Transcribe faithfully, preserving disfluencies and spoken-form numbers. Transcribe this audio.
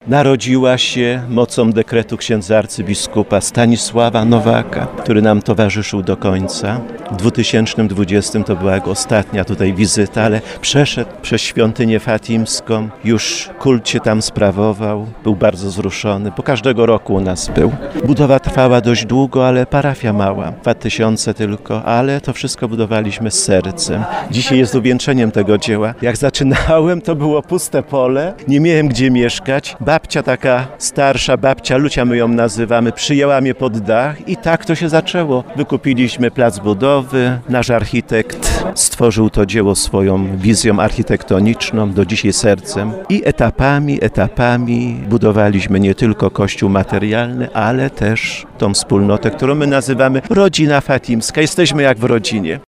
Narodziła się mocą dekretu księdza arcybiskupa Stanisława Nowaka, który nam towarzyszył do końca. W dwa tysiące dwudziestym to była jego ostatnia tutaj wizyta, ale przeszedł przez świątynię fatimską, już kult się tam sprawował, był bardzo wzruszony, bo każdego roku u nas był. Budowa trwała dość długo, ale parafia mała, dwa tysiące tylko, ale to wszystko budowaliśmy z sercem. Dzisiaj jest uwieńczeniem tego dzieła. Jak zaczynałem, to było puste pole, nie miałem gdzie mieszkać. Babcia taka starsza, babcia Lucia my ją nazywamy, przyjęła mnie pod dach i tak to się zaczęło. Wykupiliśmy plac budowy, nasz architekt stworzył to dzieło swoją wizją architektoniczną, do dzisiaj sercem i etapami, etapami budowaliśmy nie tylko kościół materialny, ale też tą wspólnotę, którą my nazywamy rodzina fatimska. Jesteśmy jak w rodzinie.